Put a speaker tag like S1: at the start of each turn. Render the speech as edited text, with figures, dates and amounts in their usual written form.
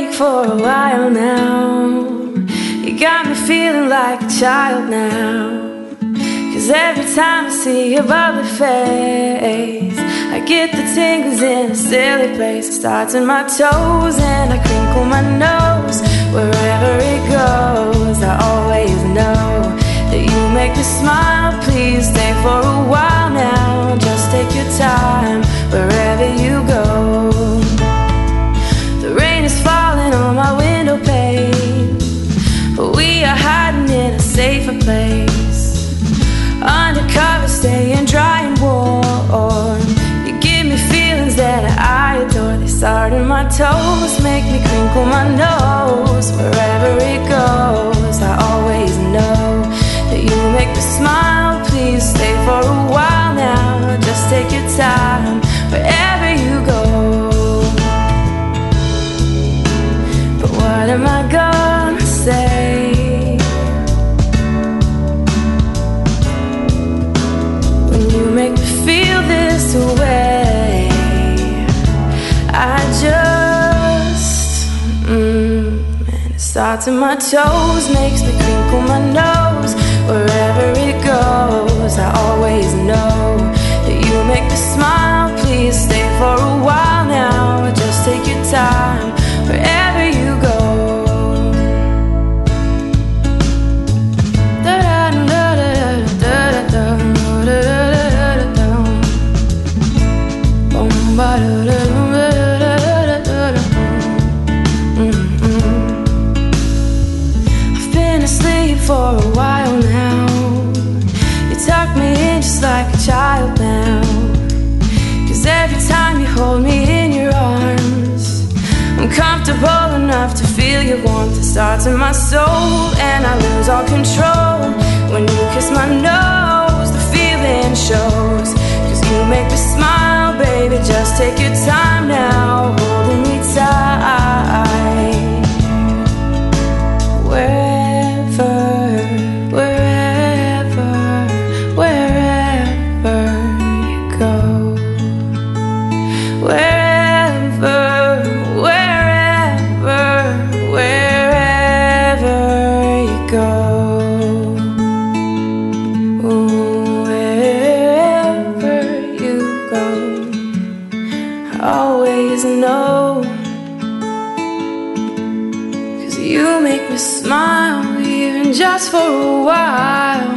S1: awake for a while now. You got me feeling like a child now. 'Cause every time I see your bubbly face, I get the tingles in a silly place. It starts in my toes and I crinkle my nose. Wherever it goes, I always know that you make me smile. Please stay for a while now. Just take your time wherever you go. The rain is falling on my window pane, but we are hiding in a safer place. Undercover, staying dry and warm. You give me feelings that I adore. They start in my toes, make me crinkle my nose. Wherever it goes, I always know that you make me smile. Please stay for a while now. Just take your time wherever you go. But what am I gonna say when you make me feel this way? I just and it starts in my toes, makes me crinkle my nose. Wherever it goes, I always know that you make me smile. Please stay for a while now. Just take your time wherever you go. I've been asleep for a while now. You tuck me in just like a child now. 'Cause every time you hold me in your arms, I'm comfortable enough to feel your warmth. It starts in my soul and I lose all control. When you kiss my nose, the feeling shows. 'Cause you make me smile, baby, just take your time now, holding me tight. Wherever you go. Wherever you go. Wherever you go, I always know. 'Cause you make me smile, even just for a while.